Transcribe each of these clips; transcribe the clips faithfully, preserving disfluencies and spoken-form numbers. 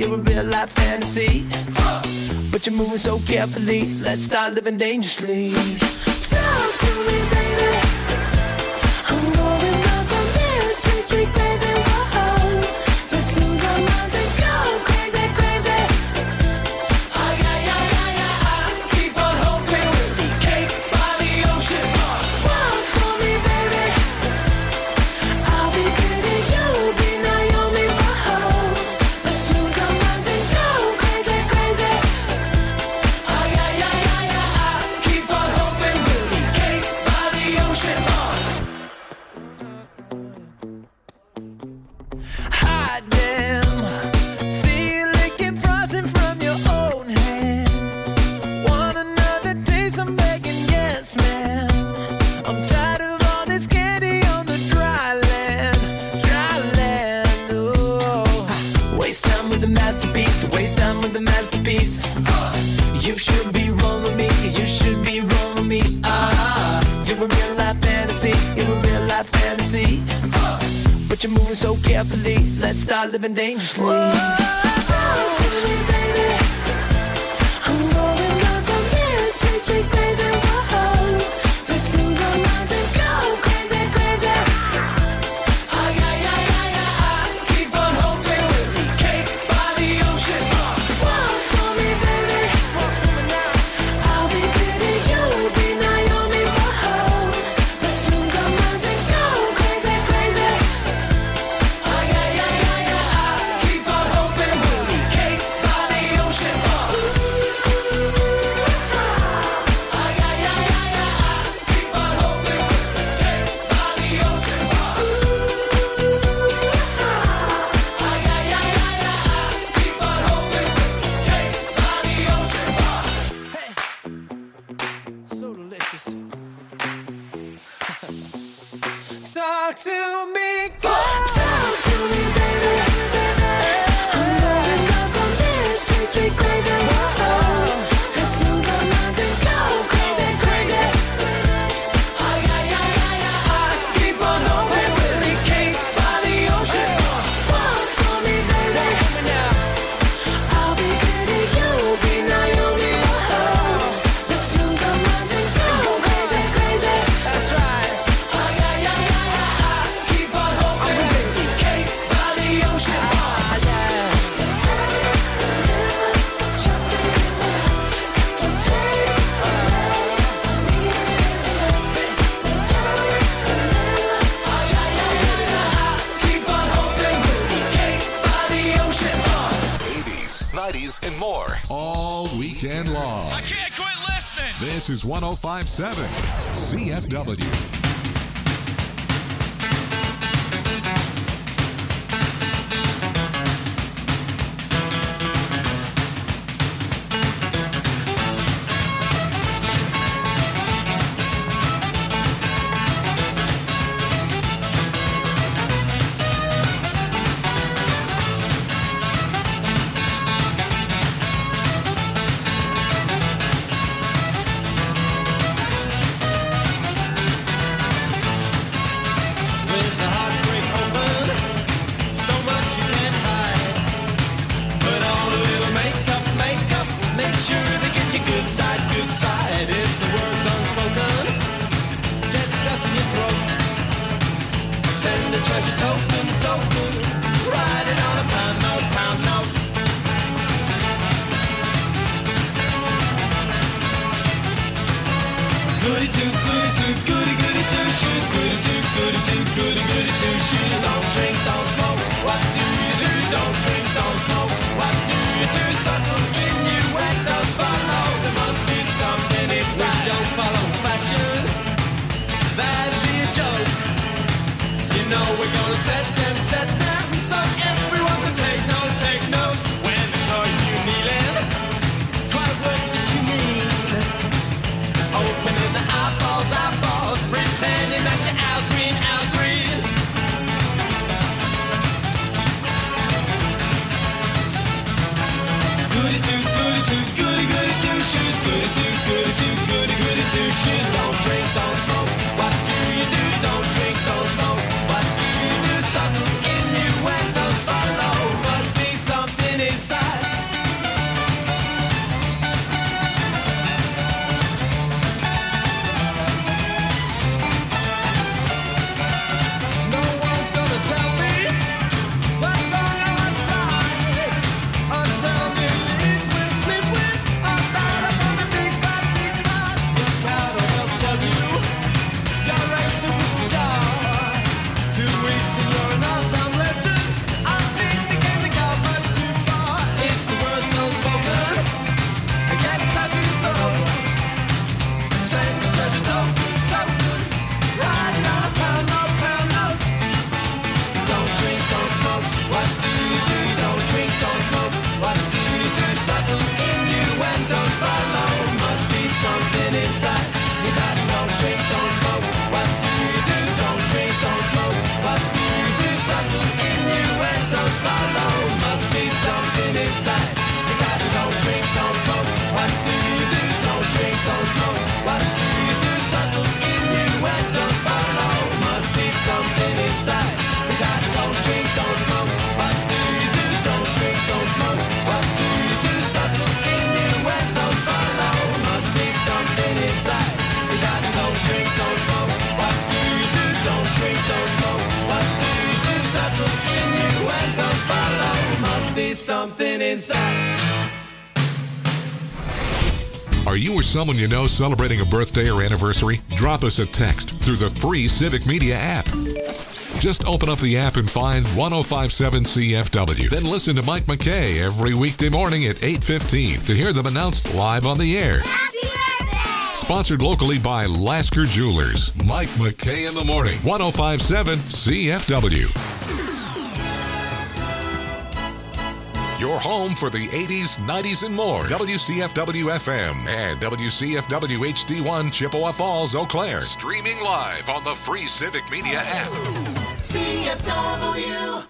you're a real life fantasy. But you're moving so carefully, let's start living dangerously. Talk to me, baby. I'm going up on this sweet, sweet baby. Whoa. Let's lose our minds and go crazy, crazy. Ah, yeah, yeah, yeah, yeah, ah. Keep on hoping we'll be cake by the ocean. Walk for me, baby. I'll be pretty, you'll be Naomi. Whoa. Let's lose our minds and go crazy, crazy. Ah, yeah, yeah, yeah, yeah, ah. Keep on hoping we'll be cake by the ocean. Hot damn, see you licking frozen from your own hands. Want another taste? I'm begging, yes, man. I'm tired of all this candy on the dry land, dry land. Oh, waste time with a masterpiece, to waste time with a masterpiece. You should be rolling with me, you should be rolling with me. Ah, you're a real life fantasy, you're a real life fantasy. But you're moving so carefully, let's start living dangerously. Talk to me, baby. I'm rolling up on this sweet, sweet baby. Whoa. Let's lose our minds and go crazy, crazy. Ah, yeah, yeah, yeah, yeah, ah. Keep on hoping we'll be cake by the ocean. Walk for me, baby. Walk for me now. I'll be pretty, you'll be Naomi. Whoa. Let's lose our minds and go crazy, crazy. Ah, yeah, yeah, yeah, yeah, ah. Keep on hoping we'll be cake by the ocean. Ah, yeah, yeah, yeah, yeah, ah. Keep on hoping we'll be cake by the ocean. Ah, yeah, yeah, yeah, yeah, ah. Keep on hoping we'll be cake by the ocean. Hey, so delicious. Talk to me, girl. Talk to me, baby. I'm going up on this sweet, sweet baby. Whoa. Let's lose our minds and go crazy, crazy. Ah, yeah, yeah, yeah, yeah, ah. Keep on hoping we'll be cake by the ocean. Walk for me, baby. I'll be pretty, you'll be Naomi. Whoa. Let's lose our minds and go crazy, crazy. That's right. Ah, yeah, yeah, yeah, yeah, ah. Keep on hoping we'll be cake by the ocean. Ah, yeah. Keep on hoping we'll be cake by the ocean. eighties, nineties, and more. All weekend long. I can't quit listening. This is one oh five point seven C F W. With the heartbreak open, so much you can't hide. Put on a little makeup, makeup, make sure they get you good side, good side. If the words unspoken get stuck in your throat, send a treasure token, token, write it on a pound note, pound note. Goody two, goody two, goody goody two shoes. Goody two, goody two, goody goody two shoes. Don't drink, don't smoke. What do you do? Don't drink, don't smoke. What do you do? Subtle innuendos follow. There must be something inside. We don't follow fashion. That'd be a joke. You know we're gonna set them, set them, so everyone can take note, take note. When they saw you kneeling, try words that you mean. Opening the eyeballs, eyeballs, pretending that you're out green, out green. Goody two, goody two, goody goody two shoes. Goody two, goody two, goody goody two shoes. Don't drink, don't smoke. What do you do? Don't drink, don't smoke. What do you do? Subtle innuendos follow. Must be something inside. me something inside. Are you or someone you know celebrating a birthday or anniversary? Drop us a text through the free Civic Media app. Just open up the app and find ten fifty-seven C F W. Then listen to Mike McKay every weekday morning at eight fifteen to hear them announced live on the air. Happy birthday! Sponsored locally by Lasker Jewelers. Mike McKay in the morning. ten fifty-seven C F W. Your home for the eighties, nineties, and more. W C F W F M and W C F W H D one Chippewa Falls, Eau Claire. Streaming live on the free Civic Media app. C F W.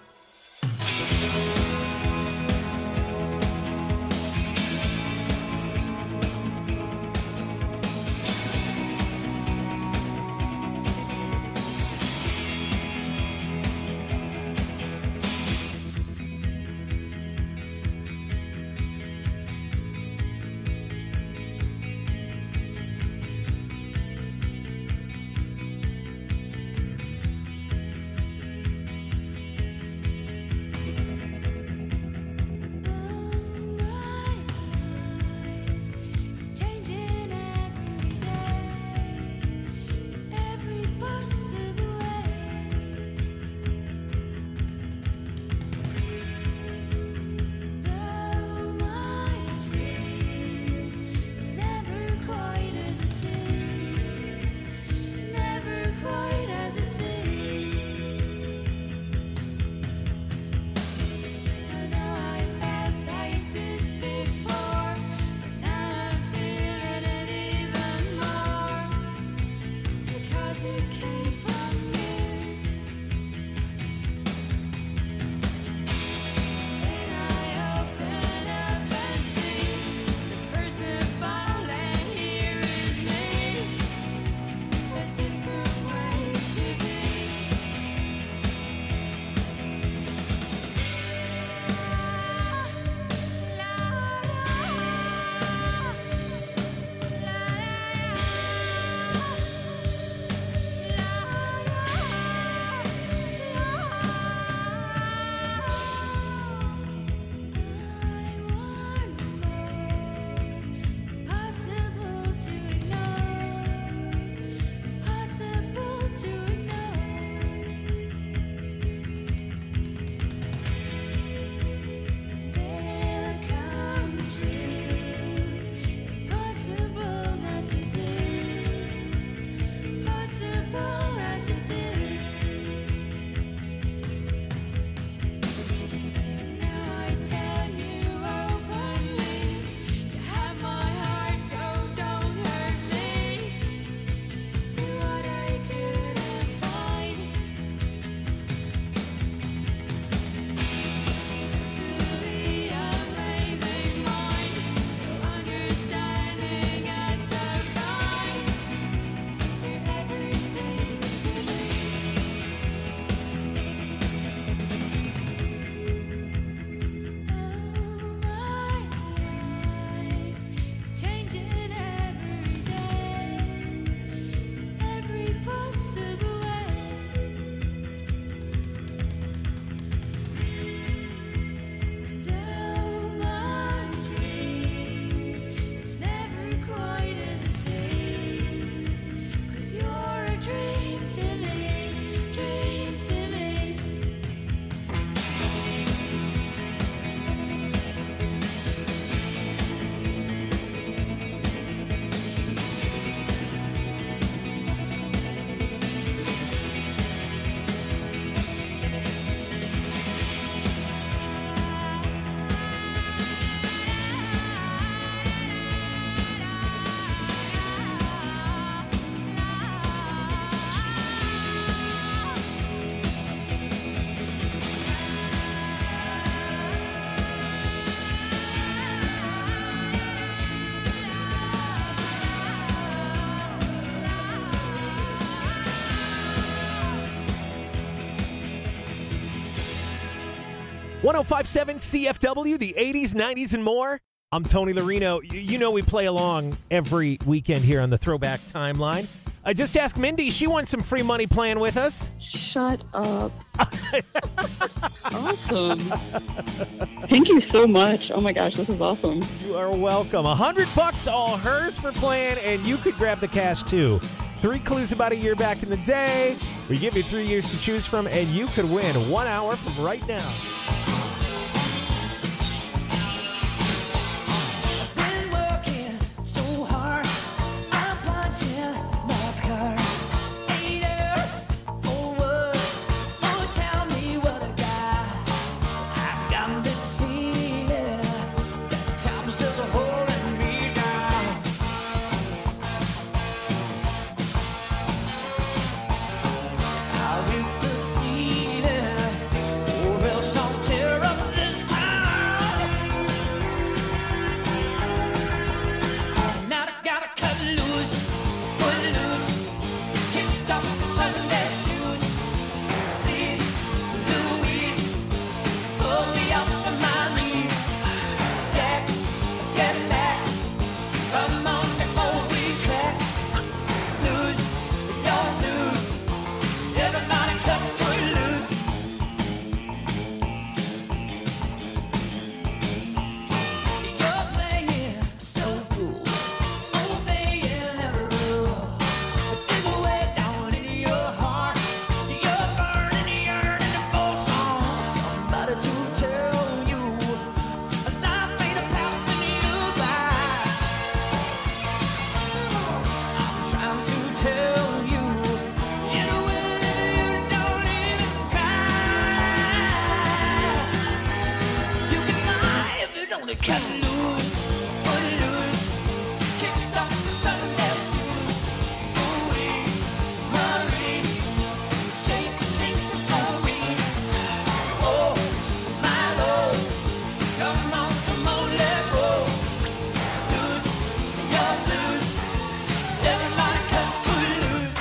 ten fifty-seven C F W, the eighties, nineties, and more. I'm Tony Larino. You know we play along every weekend here on the Throwback Timeline. I just asked Mindy. She won some free money playing with us. Shut up. Awesome. Thank you so much. Oh my gosh, this is awesome. You are welcome. A hundred bucks all hers for playing, and you could grab the cash too. Three clues about a year back in the day. We give you three years to choose from, and you could win one hour from right now. Been working so hard, I'm punching my card. Eight hours for what? Oh, tell me what I got. I got this feeling that time's just holding me down. I'll hit the ceiling, or else I'll tear up this town. Tonight I gotta cut loose, foot loose, kick off the Sunday shoes. Please, Louise, pull me up from my knees. Jack, get back, come on before we crack. Lose, your blues, everybody cut foot loose. You're playing so cool, obeying every rule. Dig away down in your heart, you're burning, yearning for some somebody to tell you life ain't a passing you by. I'm trying to tell you, you will if you don't even try. You can fly if you don't cut loose, foot loose, kick off the Sunday shoes. Ooh-wee, Marie, shake, shake it for me. Oh, my Lord, come on, come on, let's go. Lose your blues, everybody cut foot loose.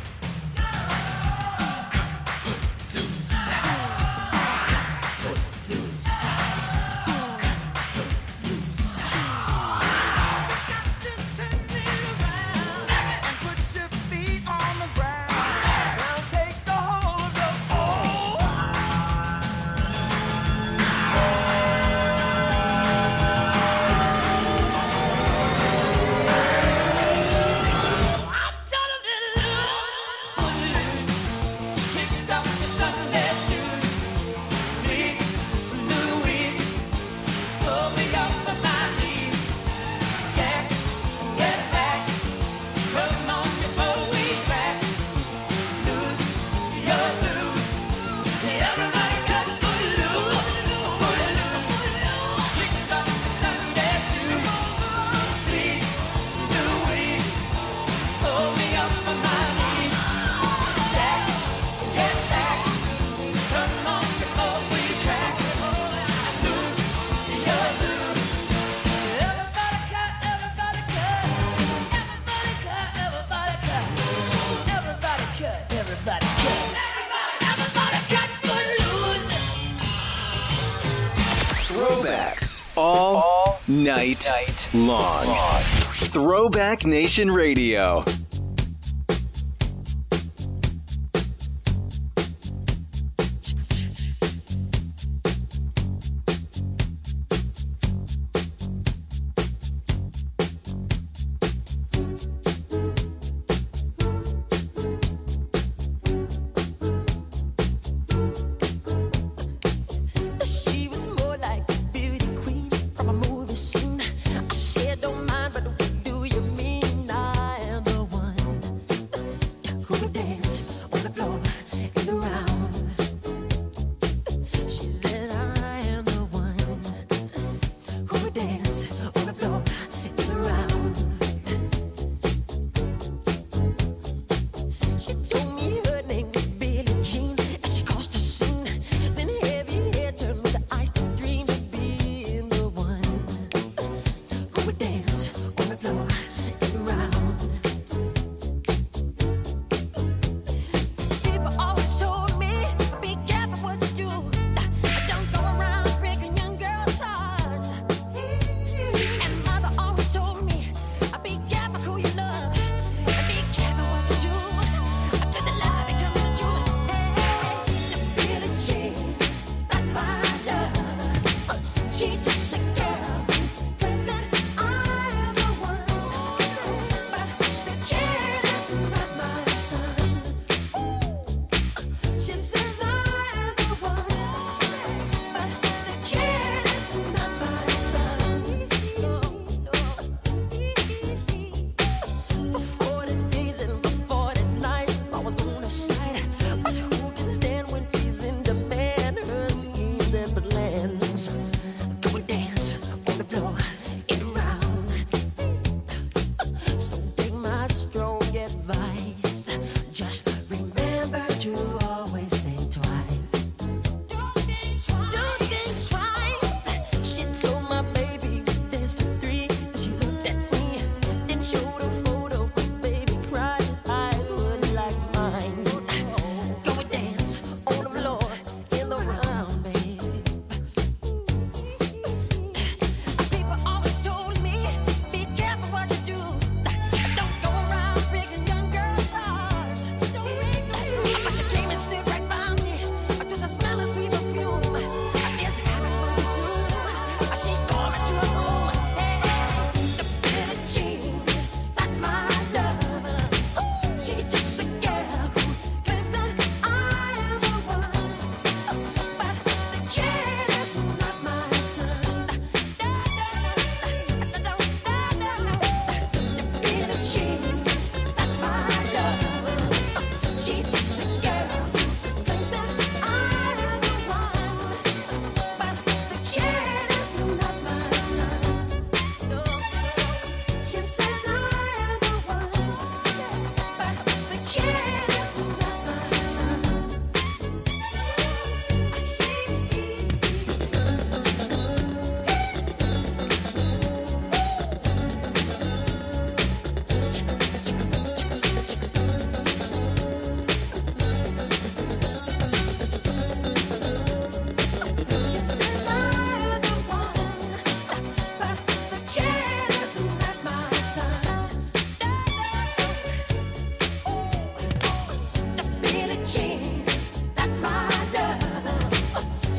Everybody cut, everybody cut foot loose. Throwbacks all, all night, night long. long. Throwback Nation Radio. She was more like a beauty queen from a movie scene. I said, don't mind, but what do you mean? I am the one.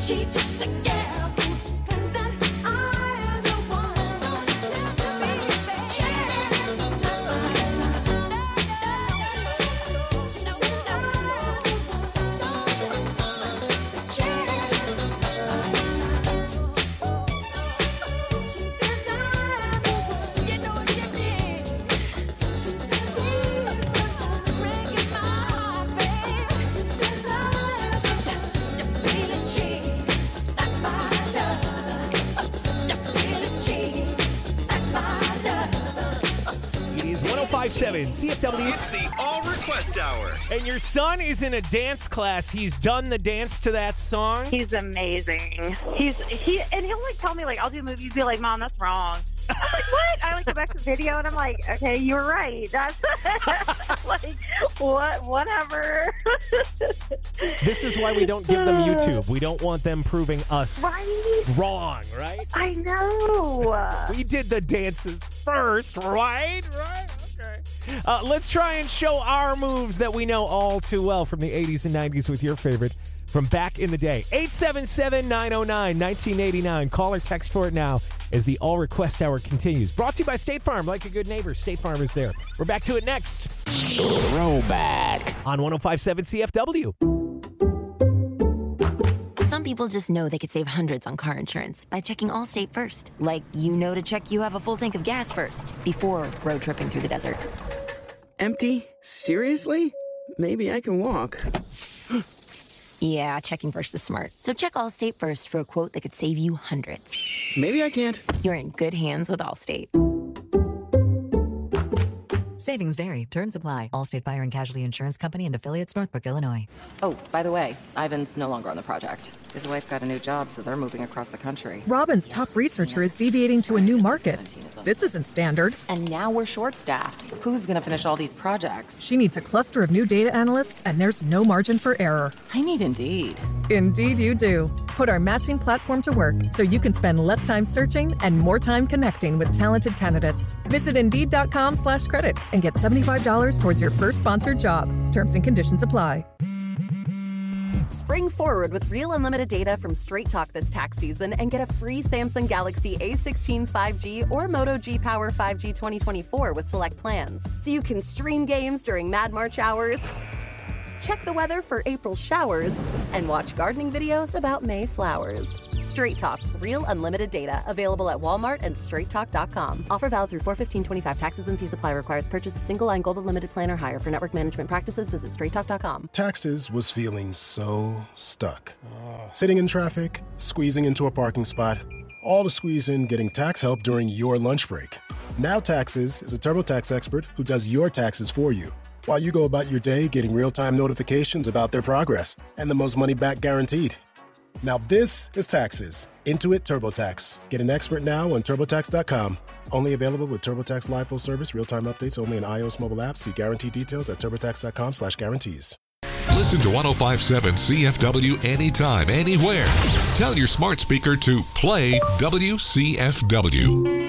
seven C F W. It's the All Request Hour. And your son is in a dance class. He's done the dance to that song. He's amazing. He's he and he'll like tell me like I'll do movies, be like, Mom, that's wrong. I'm like, what? I like go back to the video and I'm like, okay, you were right. That's like what whatever. This is why we don't give them YouTube. We don't want them proving us right? wrong, right? I know. We did the dances first, right? Right? Okay. Uh, let's try and show our moves that we know all too well from the eighties and nineties with your favorite from back in the day. eight seven seven, nine oh nine, nineteen eighty-nine. Call or text for it now as the All Request Hour continues. Brought to you by State Farm. Like a good neighbor, State Farm is there. We're back to it next. Throwback on one oh five point seven C F W. Some people just know they could save hundreds on car insurance by checking Allstate first. Like, you know to check you have a full tank of gas first before road tripping through the desert. Empty? Seriously? Maybe I can walk. Yeah, checking first is smart. So check Allstate first for a quote that could save you hundreds. Maybe I can't. You're in good hands with Allstate. Savings vary. Terms apply. Allstate Fire and Casualty Insurance Company and affiliates, Northbrook, Illinois. Oh, by the way, Ivan's no longer on the project. His wife got a new job, so they're moving across the country. Robin's top researcher is deviating to a new market. This isn't standard. And now we're short-staffed. Who's going to finish all these projects? She needs a cluster of new data analysts, and there's no margin for error. I need Indeed. Indeed you do. Put our matching platform to work so you can spend less time searching and more time connecting with talented candidates. Visit Indeed.com slash credit and get seventy-five dollars towards your first sponsored job. Terms and conditions apply. Spring forward with real unlimited data from Straight Talk this tax season and get a free Samsung Galaxy A sixteen five G or Moto G Power five G twenty twenty-four with select plans. So you can stream games during Mad March hours, check the weather for April showers, and watch gardening videos about May flowers. Straight Talk, real unlimited data. Available at Walmart and straight talk dot com. Offer valid through four fifteen twenty-five. Taxes and fees apply. Requires purchase of single line gold unlimited plan or higher. For network management practices, visit straight talk dot com. Taxes was feeling so stuck. Sitting in traffic, squeezing into a parking spot, all to squeeze in getting tax help during your lunch break. Now Taxes is a TurboTax expert who does your taxes for you, while you go about your day getting real-time notifications about their progress and the most money back guaranteed. Now this is Taxes. Intuit TurboTax. Get an expert now on TurboTax dot com. Only available with TurboTax Live Full Service. Real-time updates only in iOS mobile apps. See guarantee details at TurboTax dot com slash guarantees. Listen to one oh five point seven C F W anytime, anywhere. Tell your smart speaker to play W C F W.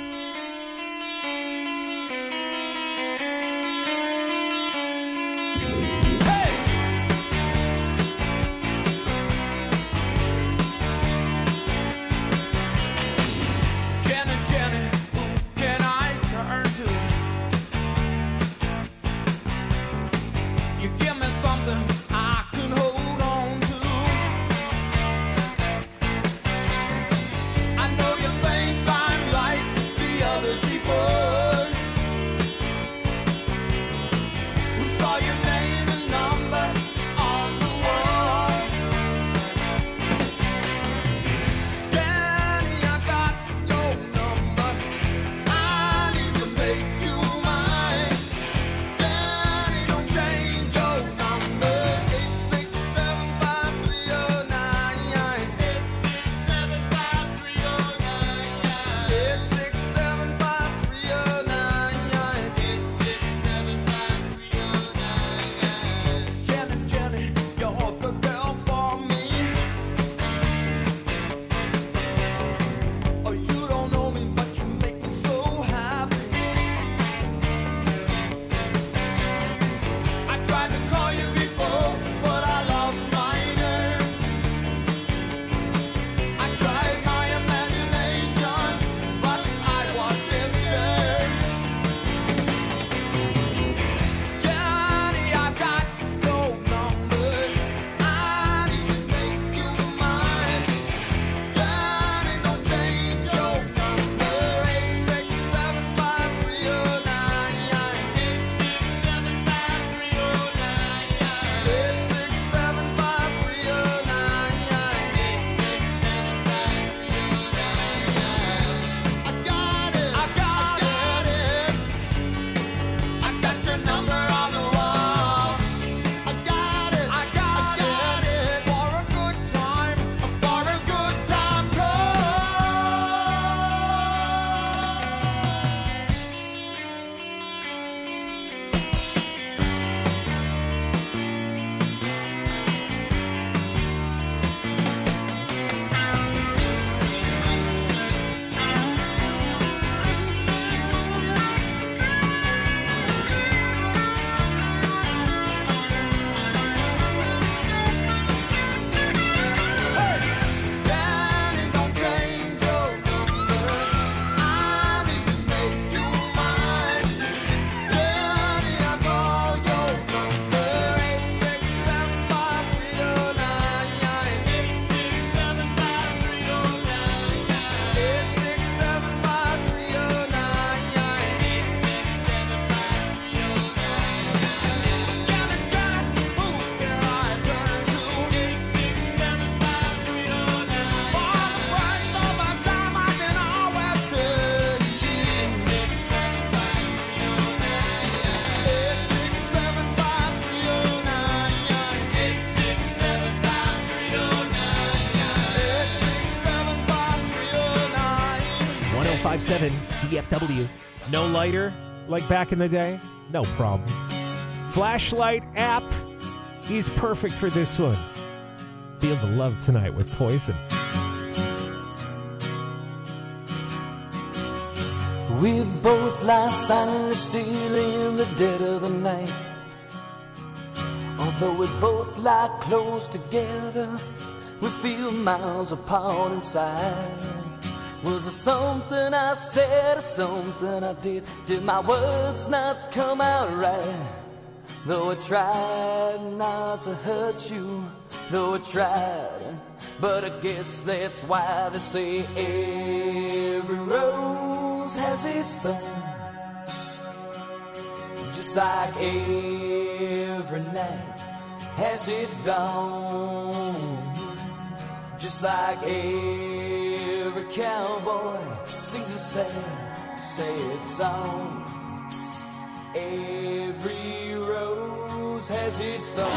I know you think I'm like five seven C F W. No lighter like back in the day? No problem. Flashlight app is perfect for this one. Feel the love tonight with Poison. We both lie silently still in the dead of the night. Although we both lie close together, we feel miles apart inside. Was it something I said or something I did? Did my words not come out right? Though I tried not to hurt you, though I tried, but I guess that's why they say every rose has its thorn. Just like every night has its dawn. Just like every cowboy sings a sad, sad song. Every rose has its thorn.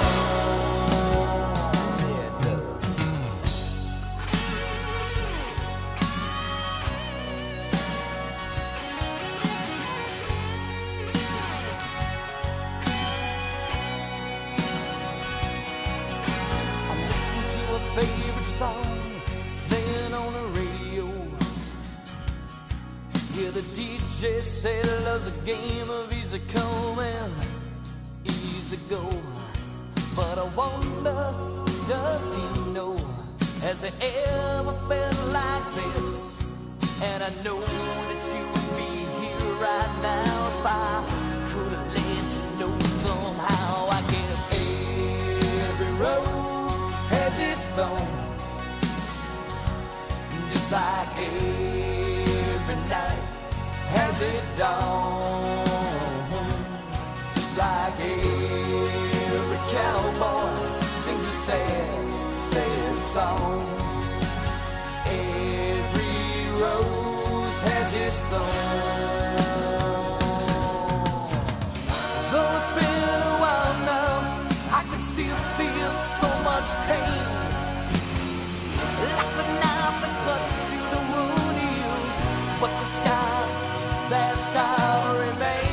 Yeah, it does. I listen to a favorite song, then on the radio. Yeah, the D J said love's a game of easy come and easy go. But I wonder, does he know? Has he ever felt like this? And I know that you would be here right now if I could have let you know somehow. I guess every rose has its thorn. Just like every night has its dawn. Just like every cowboy sings a sad, sad song. Every rose has its thorn. Though it's been a while now, I can still feel so much pain. Like the knife that cuts you, the wound heals, but the scar, that scar remains.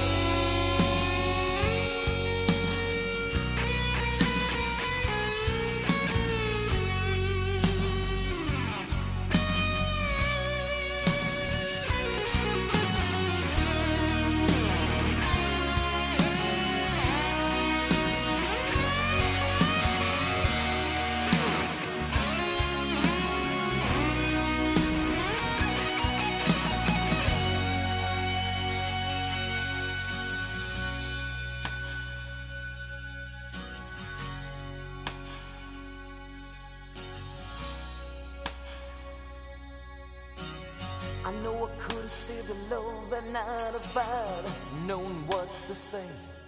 I know I could have saved the love that night if I'd known what to say.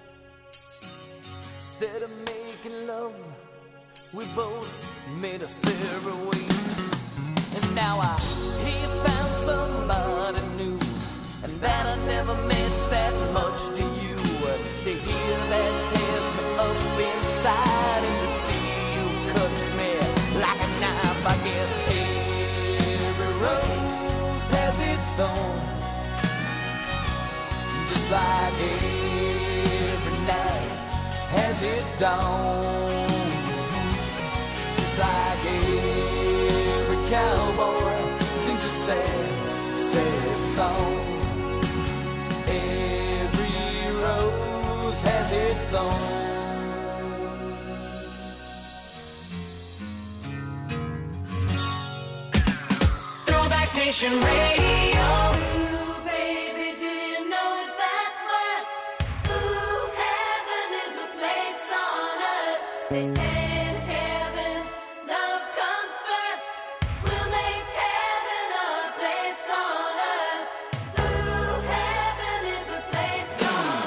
Instead of making love, we both made a separate ways. And now I hear you found somebody new, and that I never meant that much to you. To hear that tears me up inside, and to see you cuts me like a knife. I guess every rose has its thorn. Just like every night has its dawn. Just like every cowboy sings a sad, sad song. Every rose has its thorn. Throwback Nation Radio. Ooh, baby, do you know that that's what? Ooh, heaven is a place on earth. They say in heaven, love comes first. We'll make heaven a place on earth. Ooh, heaven is a place on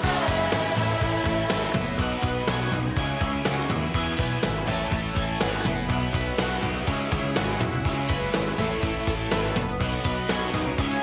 earth.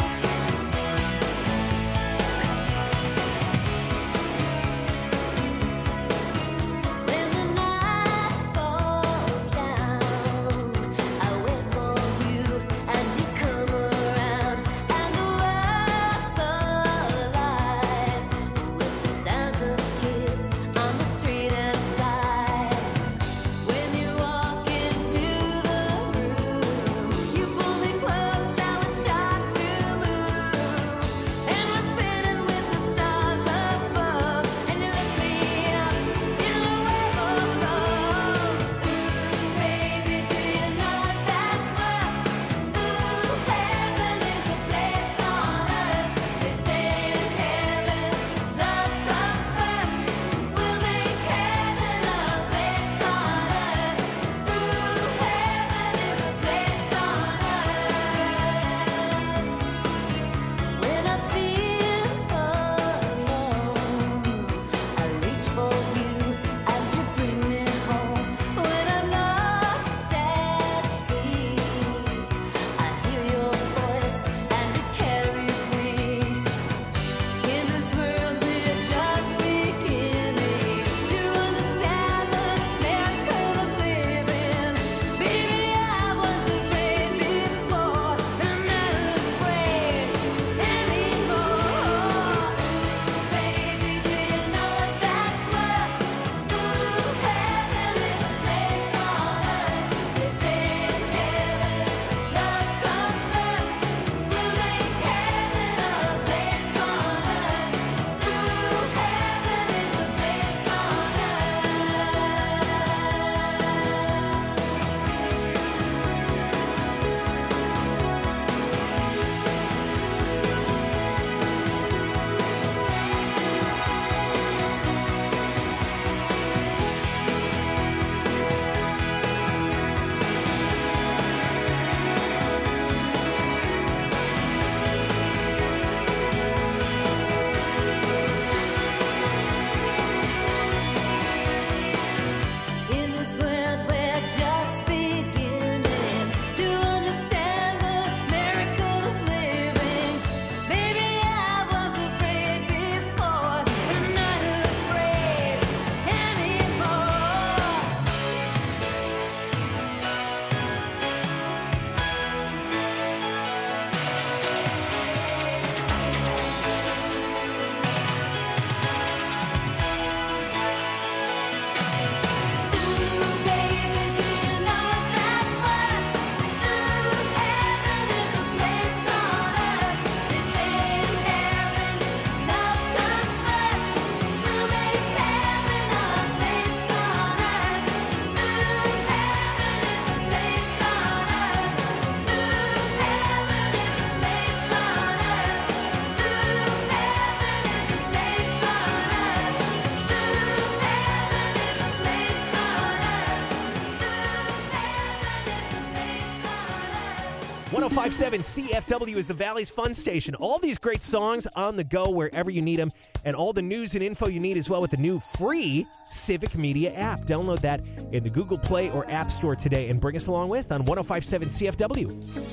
one oh five point seven C F W is the Valley's fun station. All these great songs on the go wherever you need them, and all the news and info you need as well with the new free Civic Media app. Download that in the Google Play or App Store today and bring us along with on one oh five point seven C F W.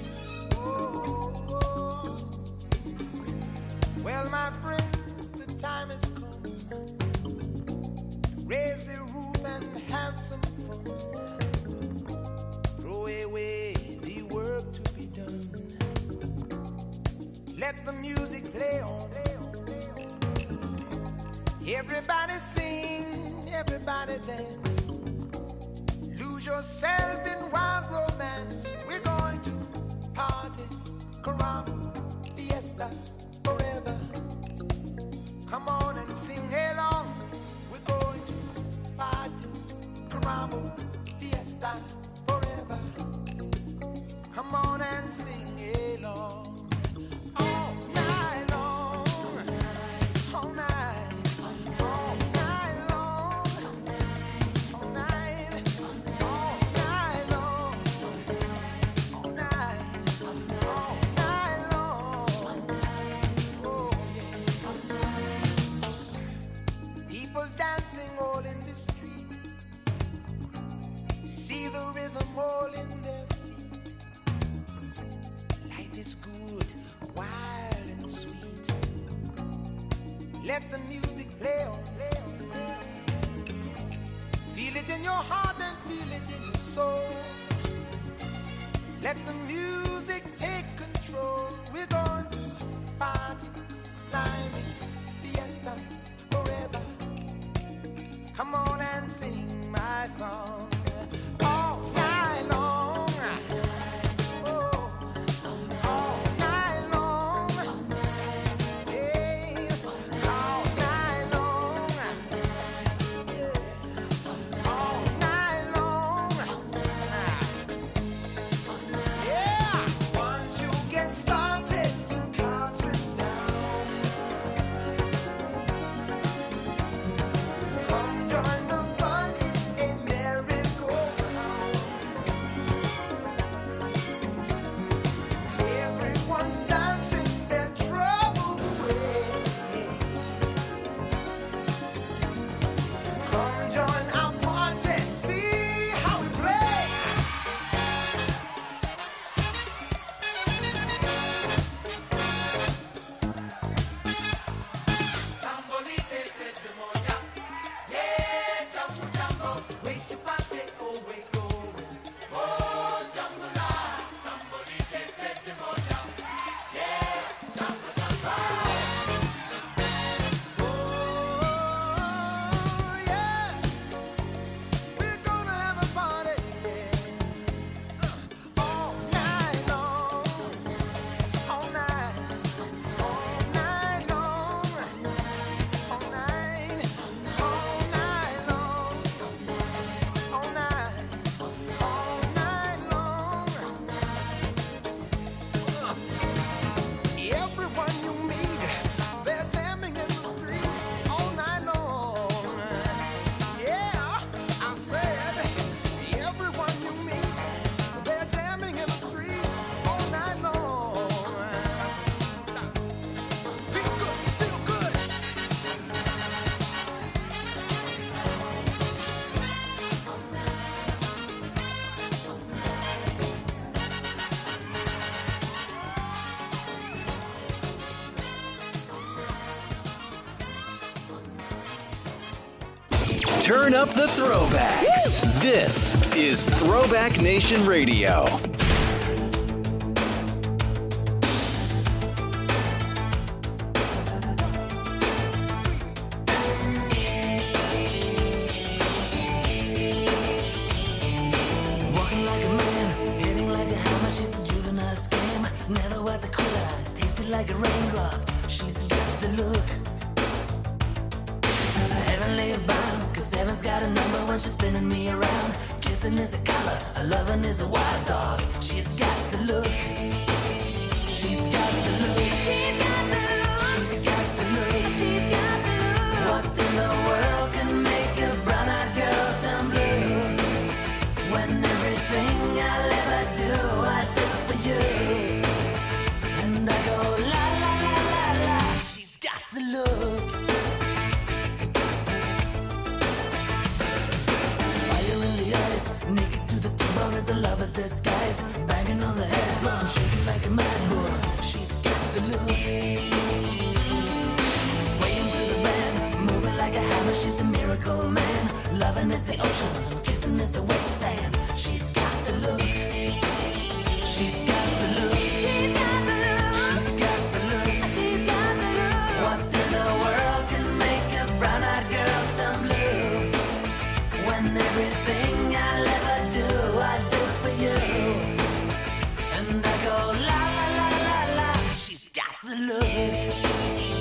Well, my friends, the time has come. Raise the roof and have some fun. Throw away the work to be done. Let the music play on. Everybody sing, everybody dance. Lose yourself in wild romance. We're going to party, caramba, fiesta, forever. Come on and sing along. We're going to party, caramba, fiesta, forever. Come on and sing along. All night long, all night, all night long, all night, all night long, all night, all night long. Oh yeah. People dancing all in the street. See the rhythm all in their feet. Life is good, wild and sweet. Let the music play on, play on, play on. Feel it in your heart and feel it in your soul. Let the music take control. We're going to party, climbing, fiesta, forever. Come on and sing my song. All night long. Oh, all night long. Yes, all night long. Yeah, all night long. Yeah, once you get started, you can't sit down. Come join the fun, it's a merry-go-round. Everyone's dancing their troubles away. Come join our party, see how we play. Tambolite said the moja. Yeah, jumbo jumbo. Wait your party, oh wait going. Oh, jumbo la. Tambolite said the moja. Yeah, jumbo jumbo. Oh, yeah. We're gonna have a party, yeah. Uh, all night long. All night. All night long. All night. All night long. All night. All night long. Uh, Everyone you meet, they're jamming in the street all night long. Yeah, I said, everyone you meet, they're jamming in the street all night long. Feel good, feel good. Turn up the throwbacks. This is Throwback Nation Radio. Walking like a man, hitting like a hammer. She's a juvenile scam. Never was a quitter, tasted like a raindrop. She's got the look. Heavenly bound, cause heaven's got a number when she's spinning me around. Kissing is a color, a loving is a wild dog. She's got the look. She's got the look. She's got the look. She's got the look. She's got the look. What in the world can make a brown-eyed girl turn blue? When everything I'll ever do, I do for you. the look.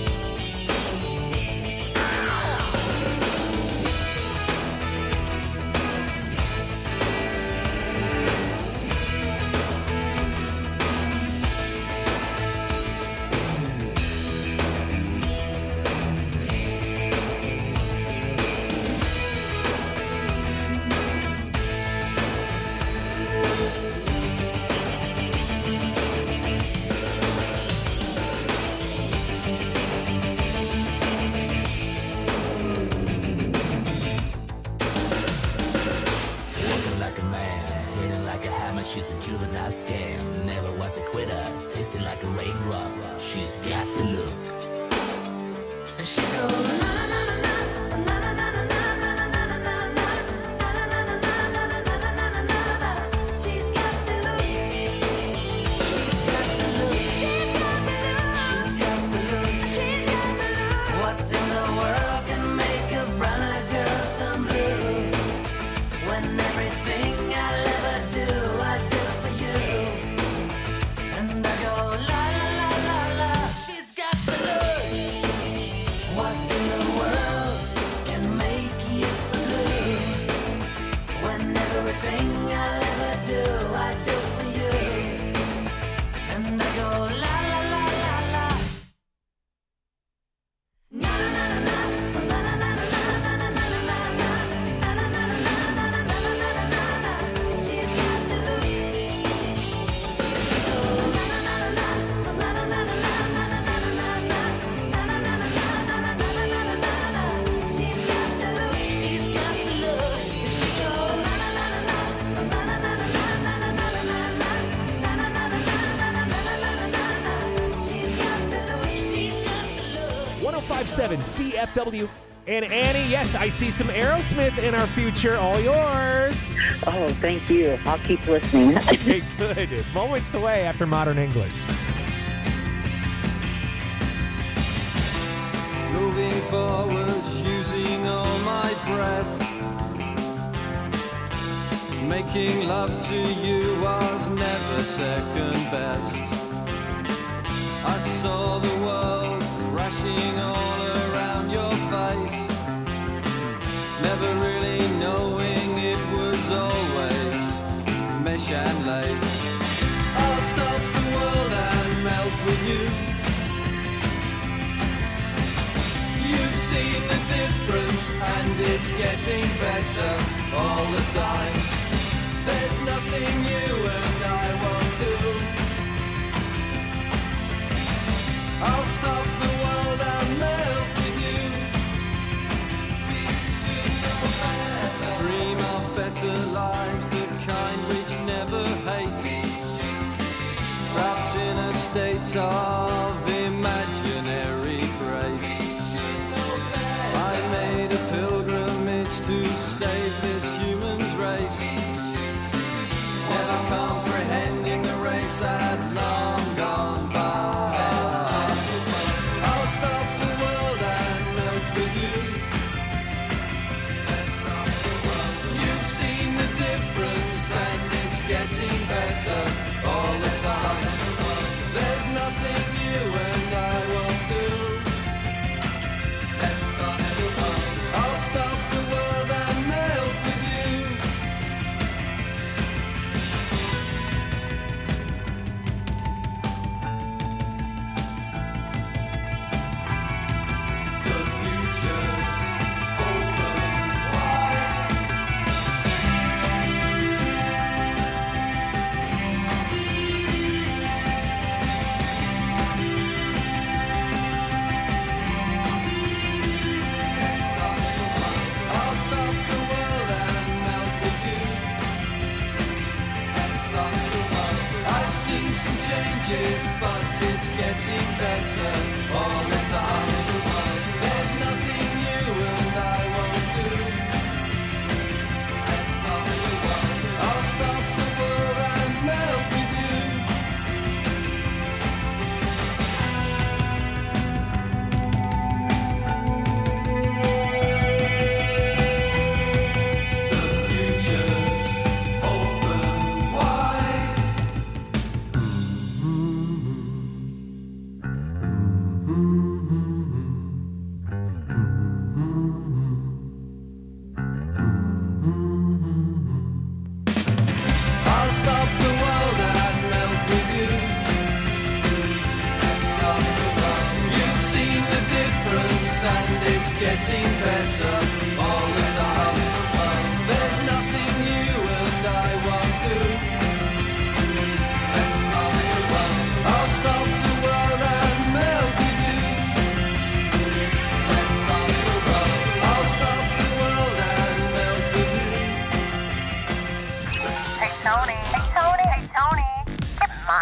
She's a juvenile scam, never was a quitter, tasting like a raindrop. She's got the look. And she goes, na na na na na na na na na na na na na. She's got the look. She's got the look. She's got the look. She's got the look. She's got the look. What in the world can make a brown girl turn blue? When everything I'll ever do. seven C F W. And Annie, yes, I see some Aerosmith in our future. All yours. Oh, thank you. I'll keep listening. Okay, good. Moments away after Modern English. Moving forward, using all my breath. Making love to you was never second best. I saw the world crashing all around your face, never really knowing it was always mesh and lace. I'll stop the world and melt with you. You've seen the difference and it's getting better all the time. There's nothing you and I won't do. I'll stop the world and melt with you. We should know better. Dream of better lives, the kind which never hate. Trapped in a state of imaginary grace. I made a pilgrimage to save this human's race. Never comprehending the race had long gone by. I'll stop the world and melt with you. You've seen the difference and it's getting better all the time. There's nothing you and I won't do. I'll stop the world and melt with you. The future's open wide. I'll stop the world and melt with you. I've seen some changes, but it's getting better all the time. There's nothing you and I won't do. I'll stop the world and melt with you. The future's open wide.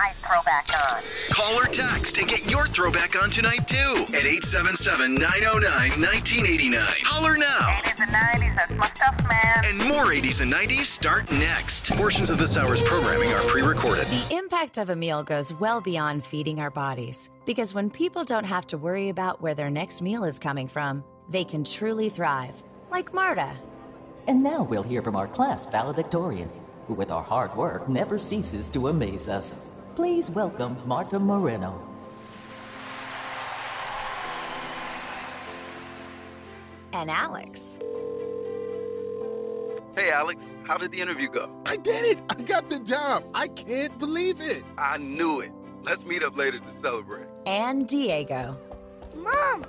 my throwback on. Call or text and get your throwback on tonight, too, at eight seven seven, nine oh nine, one nine eight nine. Holler now. eighties and nineties, that's my stuff, man. And more eighties and nineties start next. Portions of this hour's programming are pre-recorded. The impact of a meal goes well beyond feeding our bodies. Because when people don't have to worry about where their next meal is coming from, they can truly thrive. Like Marta. And now we'll hear from our class valedictorian, who with our hard work never ceases to amaze us. Please welcome Marta Moreno. And Alex. Hey, Alex, how did the interview go? I did it! I got the job! I can't believe it! I knew it. Let's meet up later to celebrate. And Diego. Mom!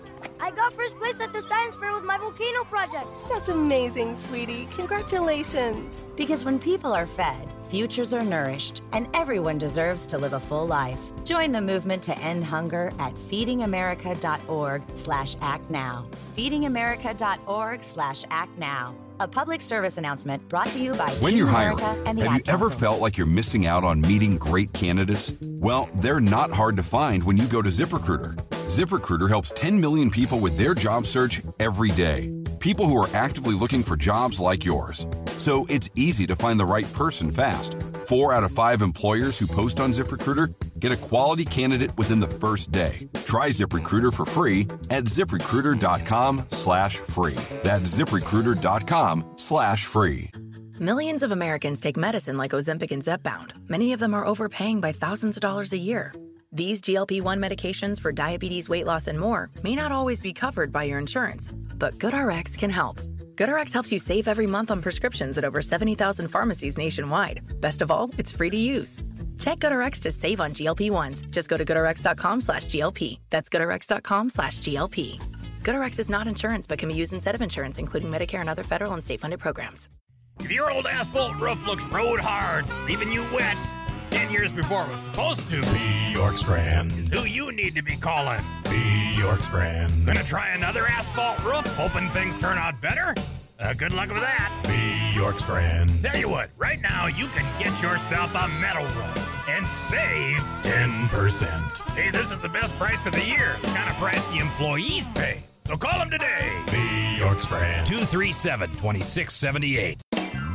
I got first place at the science fair with my volcano project. That's amazing, sweetie. Congratulations. Because when people are fed, futures are nourished, and everyone deserves to live a full life. Join the movement to end hunger at feedingamerica.org slash act now. feedingamerica.org slash act now. A public service announcement brought to you by When Feeding you're hiring, America and the have you Ad ever Council. felt like you're missing out on meeting great candidates? Well, they're not hard to find when you go to ZipRecruiter. ZipRecruiter helps ten million people with their job search every day. People who are actively looking for jobs like yours. So it's easy to find the right person fast. Four out of five employers who post on ZipRecruiter get a quality candidate within the first day. Try ZipRecruiter for free at ZipRecruiter.com slash free. That's ZipRecruiter.com slash free. Millions of Americans take medicine like Ozempic and Zepbound. Many of them are overpaying by thousands of dollars a year. These G L P one medications for diabetes, weight loss, and more may not always be covered by your insurance, but GoodRx can help. GoodRx helps you save every month on prescriptions at over seventy thousand pharmacies nationwide. Best of all, it's free to use. Check GoodRx to save on G L P ones. Just go to GoodRx.com slash GLP. That's GoodRx.com slash GLP. GoodRx is not insurance, but can be used instead of insurance, including Medicare and other federal and state-funded programs. If your old asphalt roof looks road hard, leaving you wet ten years before it was supposed to, B. York Strand. is who you need to be calling. B. York Strand. Gonna try another asphalt roof, hoping things turn out better? Uh, good luck with that. B. York Strand. Tell you what, right now you can get yourself a metal roof and save ten percent. Hey, this is the best price of the year, the kind of price the employees pay. So call them today. B. York Strand. two three seven, two six seven eight.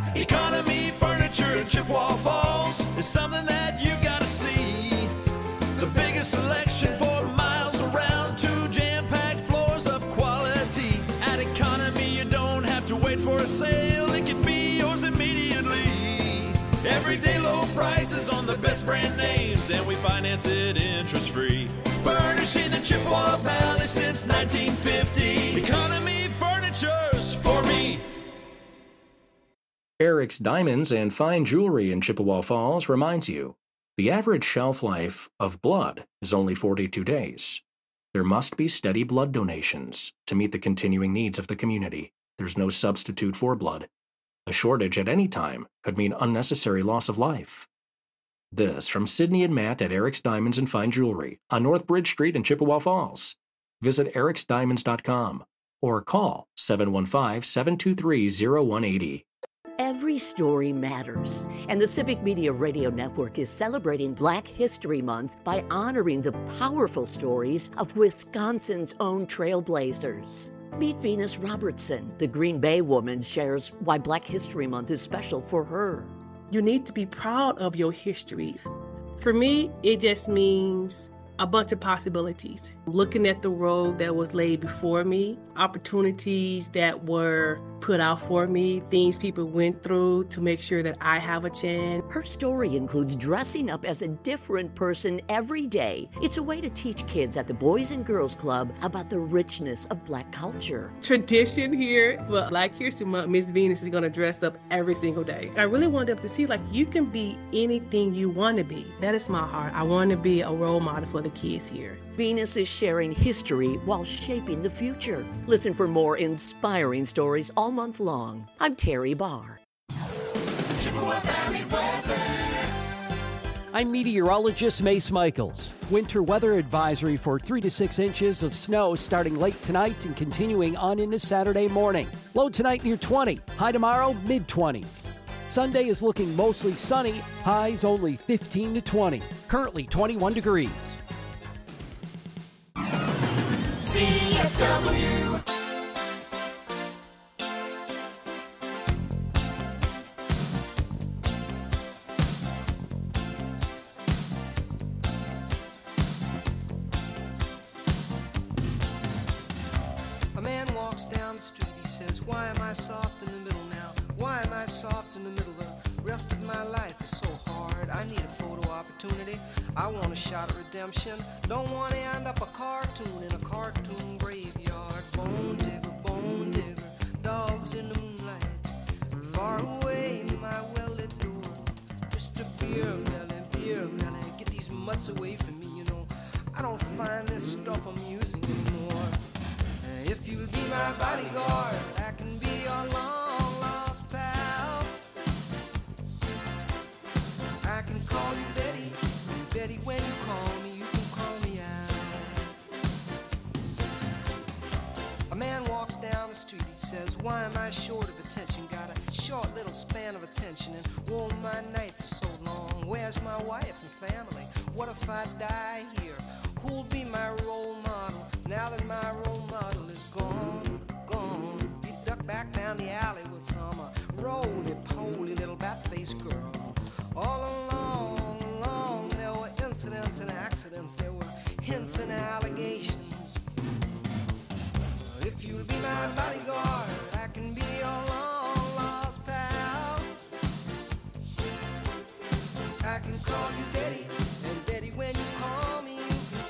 Economy Furniture in Chippewa Falls is something that you gotta see. The biggest selection for miles around, two jam-packed floors of quality. At Economy, you don't have to wait for a sale, it can be yours immediately. Everyday low prices on the best brand names, and we finance it interest-free. Furnishing the Chippewa Valley since nineteen fifty. Economy Furniture's for me. Eric's Diamonds and Fine Jewelry in Chippewa Falls reminds you, the average shelf life of blood is only forty-two days. There must be steady blood donations to meet the continuing needs of the community. There's no substitute for blood. A shortage at any time could mean unnecessary loss of life. This from Sydney and Matt at Eric's Diamonds and Fine Jewelry on North Bridge Street in Chippewa Falls. Visit erics diamonds dot com or call seven one five, seven two three, zero one eight zero. Every story matters, and the Civic Media Radio Network is celebrating Black History Month by honoring the powerful stories of Wisconsin's own trailblazers. Meet Venus Robertson. The Green Bay woman shares why Black History Month is special for her. You need to be proud of your history. For me, it just means a bunch of possibilities. Looking at the road that was laid before me, opportunities that were put out for me, things people went through to make sure that I have a chance. Her story includes dressing up as a different person every day. It's a way to teach kids at the Boys and Girls Club about the richness of Black culture. Tradition here, but Black History Month, Miss Venus is gonna dress up every single day. I really want them to see, like, you can be anything you wanna be. That is my heart. I wanna be a role model for the kids here. Venus is sharing history while shaping the future. Listen for more inspiring stories all month long. I'm Terry Barr. Chippewa Valley weather. I'm meteorologist Mace Michaels. Winter weather advisory for three to six inches of snow starting late tonight and continuing on into Saturday morning. Low tonight near twenty. High tomorrow, mid twenties. Sunday is looking mostly sunny, highs only fifteen to twenty. Currently twenty-one degrees. C F W. A man walks down the street, he says, why am I soft in the middle now? Why am I soft in the middle? The rest of my life is so hard. I need a photo opportunity. I want a shot at redemption. Don't want to end up a cartoon in a cartoon graveyard. Bone digger, bone digger, dogs in the moonlight. Far away, my well-lit door. Mister Beer Belly, Beer Belly, get these mutts away from me, you know. I don't find this stuff amusing anymore. If you'll be my bodyguard, I can be your long lost pal. I can call you Betty, and Betty, when you call me, you can call me out. A man walks down the street, he says, why am I short of attention? Got a short little span of attention, and oh, my nights are so long. Where's my wife and family? What if I die here? Who'll be my role model now that my role model is gone, gone? He ducked back down the alley with some uh, roly-poly little bat-faced girl. All along, along, there were incidents and accidents, there were hints and allegations. If you'll be my bodyguard, I can be your long-lost pal. I can call you Betty, and Betty, when you call me,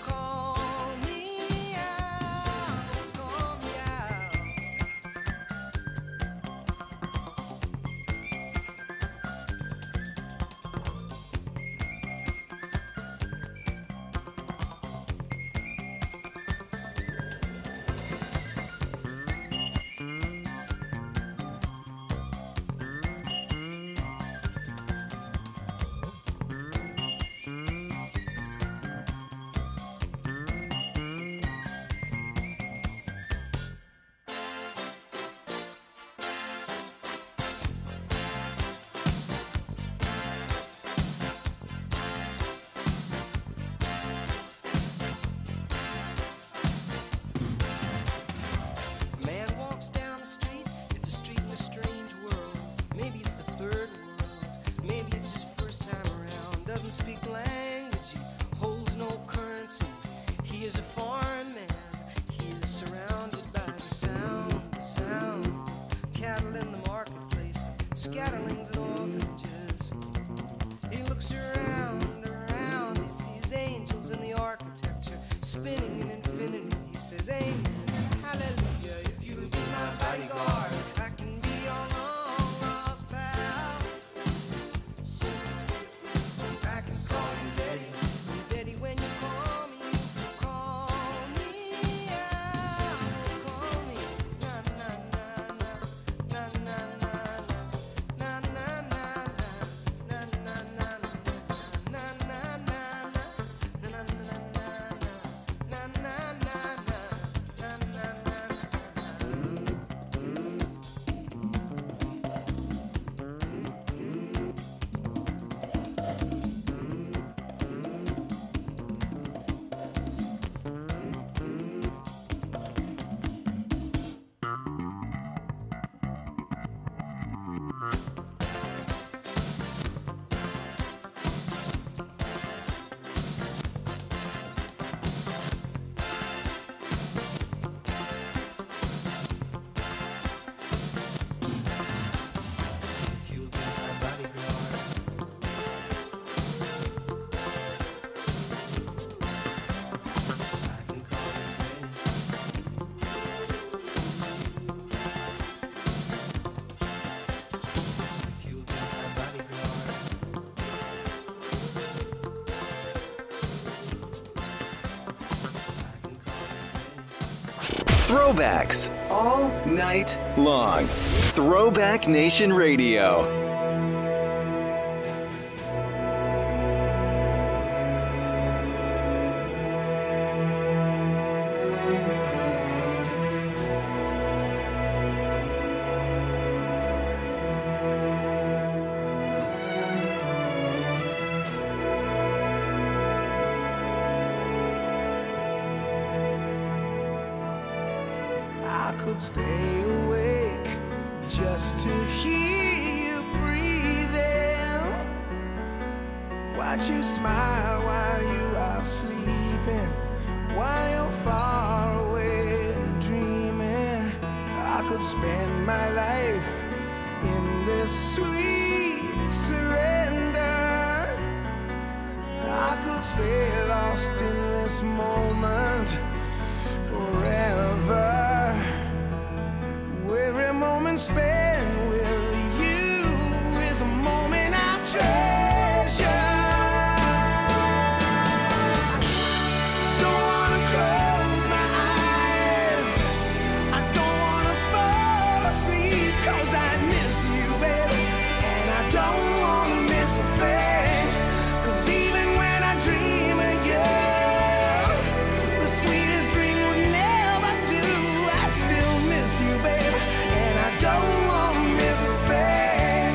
speak language, he holds no currency. He is a foreign man, he is surrounded by the sound, the sound. Cattle in the marketplace, scatterlings and orphanages. He looks around, around, he sees angels in the architecture, spinning in infinity. He says, amen, hallelujah. If you'll be my bodyguard, I can be your long lost pal. I can call you Betty, and Betty, when you call me, you can call me out. Call me, na na na na, na na na na, na na na na, na na na na, na na na na, na na na na, na na na na, na na na. Throwbacks all night long. Throwback Nation Radio. could stay awake just to hear you breathing. Watch you smile while you are sleeping, while you're far away and dreaming. I could spend my life in this sweet surrender. I could stay lost in this moment forever. Every moment spent with you is a moment I treasure. Don't wanna close my eyes, I don't wanna fall asleep, 'cause I miss you, baby, and I don't wanna miss a thing. 'Cause even when I dream of you, the sweetest dream would never do. I'd still miss you, baby, and I don't wanna miss a thing.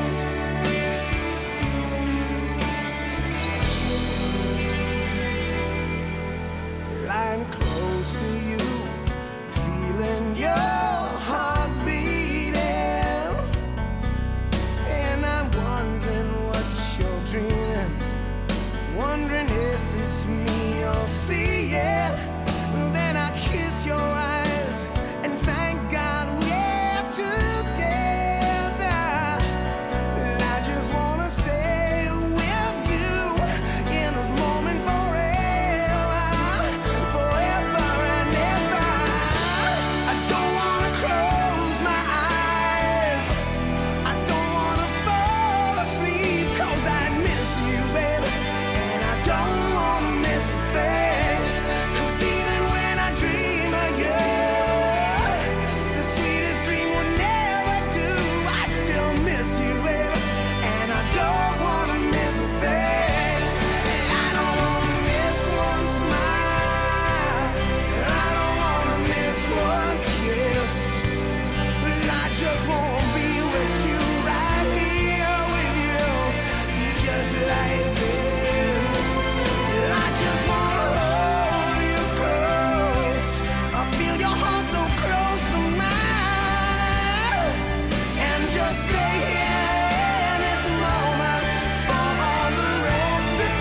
Lying close to you, feeling your heart beating, and I'm wondering what you're dreaming, wondering if it's me you're seeing. Then I kiss your eyes and thank God we're together. And I just wanna stay with you in this moment forever, forever and ever. I don't wanna close my eyes, I don't wanna fall asleep, 'cause I miss you, baby, and I don't wanna miss a thing. 'Cause even when I dream of you, the sweetest dream will never do. I still miss you, baby, and I don't wanna miss a thing. And I don't wanna miss one smile, and I don't wanna miss one kiss. And I just wanna be with you, right here with you, just like this. And I just wanna hold you close, I feel your heart so close to mine, and just stay here in this moment for all the rest of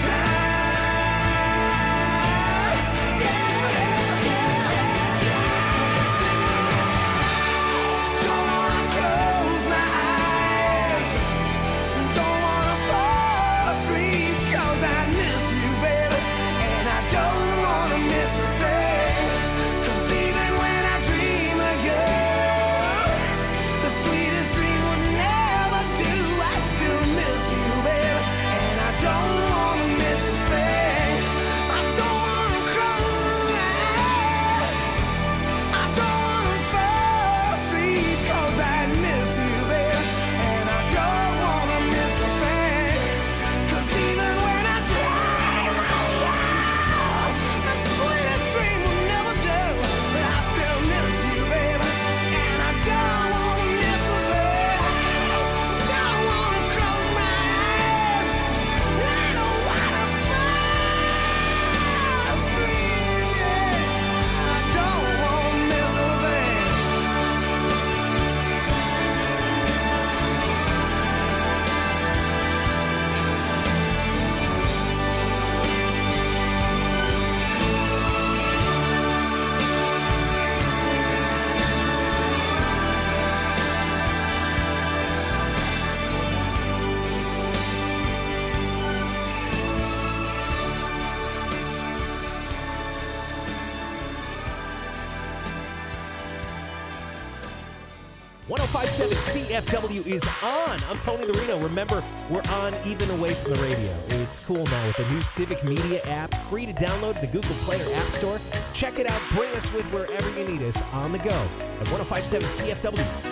time. Yeah, yeah, yeah, yeah. Don't wanna close my eyes, don't wanna fall asleep, 'cause I miss you, baby, and I don't wanna miss a thing. 'Cause even when I dream of you, the sweetest dream would never do. I still miss you, baby, and I don't wanna miss a thing. I don't wanna close my eyes, I don't wanna fall asleep, 'cause I miss you, baby, and I don't wanna miss a thing. 'Cause even when I dream of you, the sweetest dream will never do. But I still miss you, baby, and I don't wanna miss a thing. Don't wanna close my eyes, I don't wanna fall asleep, yeah. I don't wanna miss a thing. one oh five point seven C F W is on. I'm Tony Lorino. Remember, we're on even away from the radio. It's cool now with the new Civic Media app, free to download the Google Play or App Store. Check it out. Bring us with wherever you need us on the go at one oh five point seven C F W.